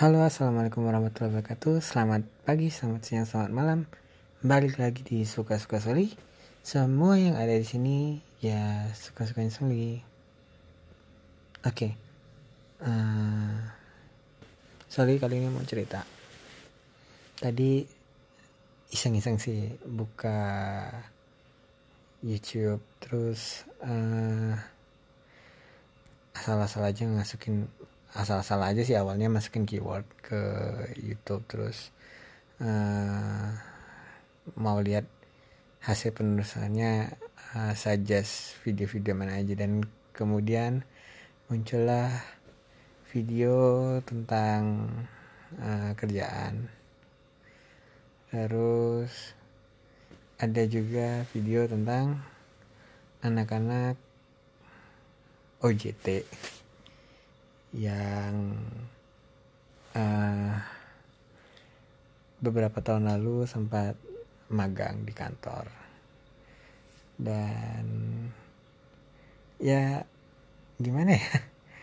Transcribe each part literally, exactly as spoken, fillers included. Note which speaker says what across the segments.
Speaker 1: Halo, assalamualaikum warahmatullahi wabarakatuh. Selamat pagi, selamat siang, selamat malam. Balik lagi di suka-suka Soli. Semua yang ada di sini ya suka-sukanya Soli. Oke, okay. uh, Soli kali ini mau cerita. Tadi iseng-iseng sih buka YouTube, terus uh, asal-asal aja masukin asal-asal aja sih awalnya masukin keyword ke YouTube, terus uh, mau lihat hasil penulisannya, uh, suggest video-video mana aja, dan kemudian muncullah video tentang uh, kerjaan. Terus ada juga video tentang anak-anak O J T yang uh, beberapa tahun lalu sempat magang di kantor. Dan ya gimana ya,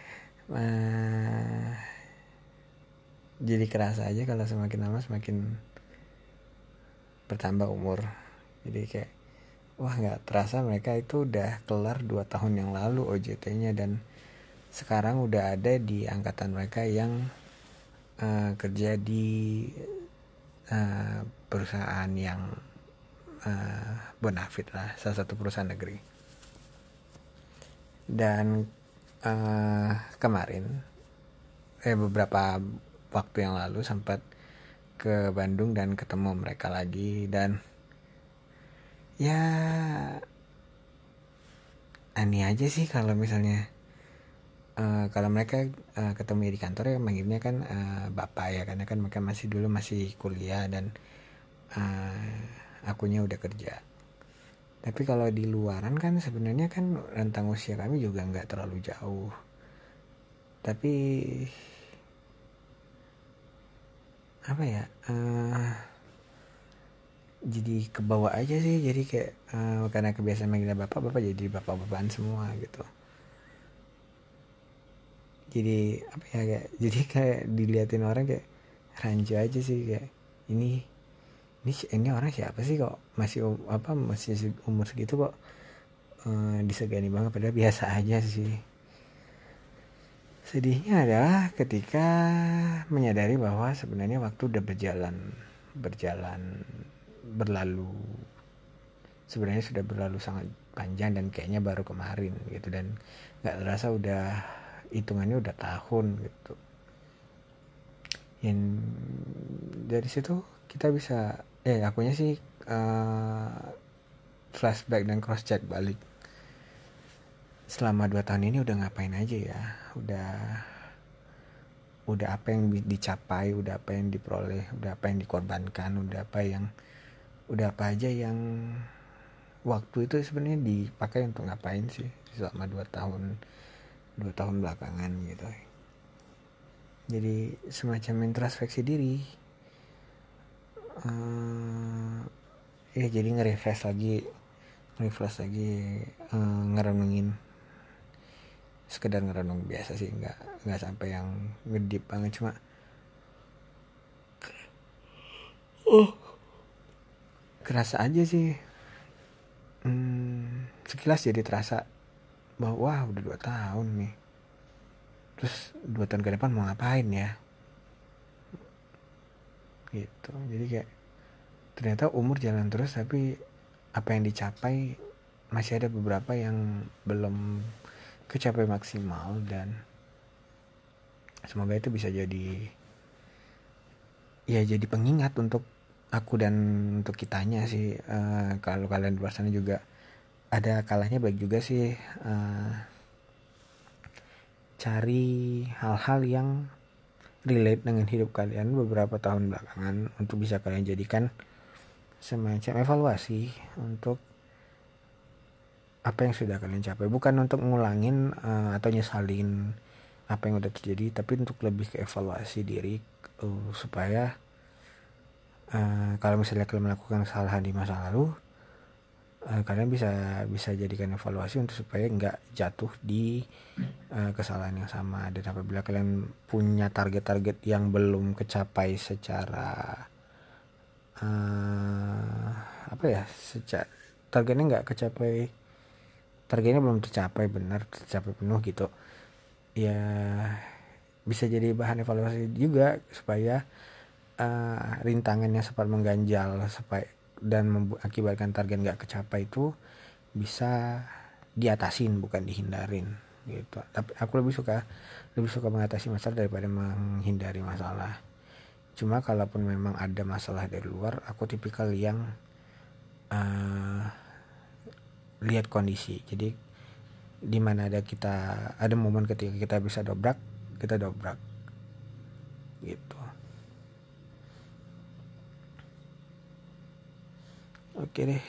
Speaker 1: uh, jadi kerasa aja kalau semakin lama semakin bertambah umur. Jadi kayak wah, gak terasa mereka itu udah kelar dua tahun yang lalu O J T-nya, dan sekarang udah ada di angkatan mereka yang uh, kerja di uh, perusahaan yang uh, bonafit lah, salah satu perusahaan negeri. Dan uh, kemarin eh beberapa waktu yang lalu sempat ke Bandung dan ketemu mereka lagi, dan ya aneh aja sih kalau misalnya Uh, kalau mereka uh, ketemu di kantor ya manggilnya kan uh, bapak ya, karena kan mereka masih dulu masih kuliah dan uh, akunya udah kerja. Tapi kalau di luaran kan sebenarnya kan rentang usia kami juga nggak terlalu jauh. Tapi apa ya? Uh, jadi kebawa aja sih. Jadi kayak uh, karena kebiasaan manggilnya bapak, bapak jadi bapak-bapakan semua gitu. Jadi apa ya, kayak jadi kayak diliatin orang kayak rancu aja sih, kayak ini ini ini orang siapa sih kok masih apa masih umur segitu kok uh, disegani banget, padahal biasa aja sih. Sedihnya adalah ketika menyadari bahwa sebenarnya waktu udah berjalan berjalan berlalu sebenarnya sudah berlalu sangat panjang, dan kayaknya baru kemarin gitu, dan nggak terasa udah hitungannya udah tahun gitu. Yang dari situ kita bisa eh akunya sih uh, flashback dan cross check balik selama dua tahun ini udah ngapain aja ya, udah udah apa yang dicapai, udah apa yang diperoleh, udah apa yang dikorbankan, udah apa yang udah apa aja yang waktu itu sebenarnya dipakai untuk ngapain sih selama dua tahun dua tahun belakangan gitu. Jadi semacam introspeksi diri, uh, ya jadi nge-refresh lagi nge-refresh lagi uh, ngerenungin, sekedar ngerenung biasa sih, nggak nggak sampai yang ngedip banget, cuma oh kerasa aja sih. Hmm, sekilas jadi terasa bahwa wah udah dua tahun nih, terus dua tahun ke depan mau ngapain ya gitu. Jadi kayak ternyata umur jalan terus, tapi apa yang dicapai masih ada beberapa yang belum kecapai maksimal, dan semoga itu bisa jadi ya jadi pengingat untuk aku dan untuk kitanya sih. Uh, kalau kalian di luar sana juga ada kalanya baik juga sih uh, cari hal-hal yang relate dengan hidup kalian beberapa tahun belakangan untuk bisa kalian jadikan semacam evaluasi untuk apa yang sudah kalian capai, bukan untuk ngulangin uh, atau nyesalin apa yang udah terjadi, tapi untuk lebih ke evaluasi diri uh, supaya uh, kalau misalnya kalian melakukan kesalahan di masa lalu, uh, kalian bisa bisa jadikan evaluasi untuk supaya nggak jatuh di uh, kesalahan yang sama. Dan apabila kalian punya target-target yang belum kecapai secara uh, apa ya, secara targetnya nggak kecapai, targetnya belum tercapai benar, tercapai penuh gitu ya, bisa jadi bahan evaluasi juga supaya uh, rintangannya sempat mengganjal supaya dan mengakibatkan target nggak kecapai itu bisa diatasin bukan dihindarin gitu. Tapi aku lebih suka lebih suka mengatasi masalah daripada menghindari masalah. Cuma kalaupun memang ada masalah dari luar, aku tipikal yang uh, lihat kondisi. Jadi di mana ada kita ada momen ketika kita bisa dobrak, kita dobrak gitu. Oke deh.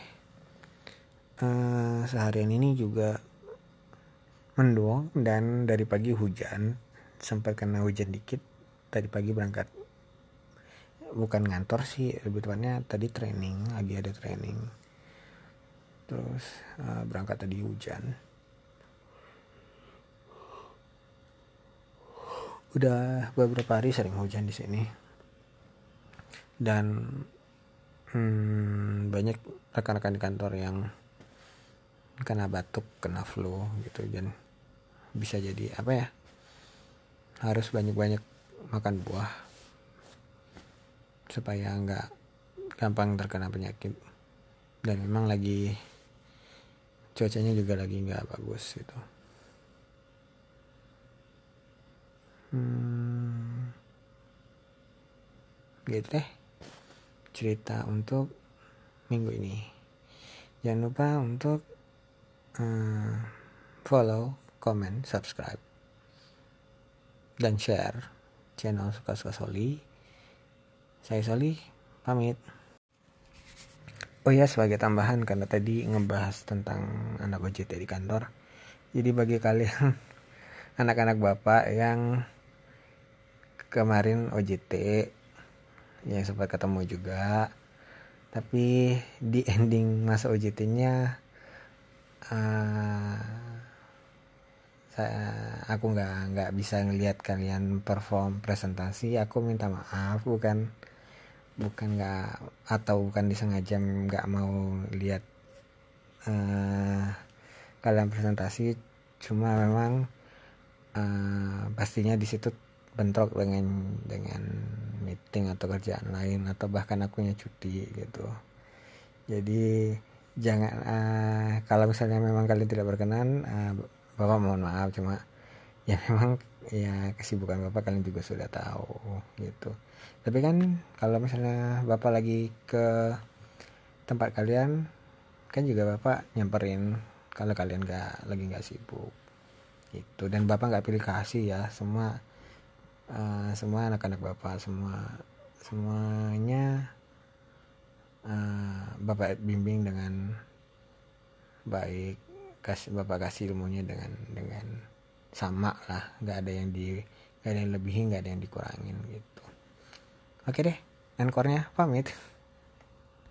Speaker 1: Uh, seharian ini juga mendung dan dari pagi hujan, sempat kena hujan dikit. Tadi pagi berangkat, bukan ngantor sih, lebih tepatnya tadi training, lagi ada training. Terus uh, berangkat tadi hujan. Udah beberapa hari sering hujan di sini. Dan hmm, banyak rekan-rekan di kantor yang kena batuk, kena flu gitu, dan bisa jadi apa ya, harus banyak-banyak makan buah supaya nggak gampang terkena penyakit. Dan memang lagi cuacanya juga lagi nggak bagus gitu. Hmm, gitu deh cerita untuk minggu ini. Jangan lupa untuk uh, follow, comment, subscribe, dan share channel Suka-Suka Soli. Saya Soli, pamit. Oh ya, sebagai tambahan, karena tadi ngebahas tentang anak O J T di kantor, jadi bagi kalian anak-anak bapak yang kemarin O J T, yang sempat ketemu juga, tapi di ending masa O J T-nya uh, saya aku nggak nggak bisa ngelihat kalian perform presentasi. Aku minta maaf, bukan bukan nggak atau bukan disengaja nggak mau lihat uh, kalian presentasi, cuma memang uh, pastinya di situ bentrok dengan dengan meeting atau kerjaan lain, atau bahkan akunya cuti gitu. Jadi jangan uh, kalau misalnya memang kalian tidak berkenan, uh, bapak mohon maaf, cuma ya memang ya kesibukan bapak kalian juga sudah tahu gitu. Tapi kan kalau misalnya bapak lagi ke tempat kalian, kan juga bapak nyamperin kalau kalian gak lagi nggak sibuk gitu. Dan bapak nggak pilih kasih ya, semua uh, semua anak-anak bapak semua semuanya uh, bapak bimbing dengan baik, kasih bapak kasih ilmunya dengan dengan sama lah, nggak ada yang di nggak ada yang lebihin, nggak ada yang dikurangin gitu. Oke deh, encore-nya pamit.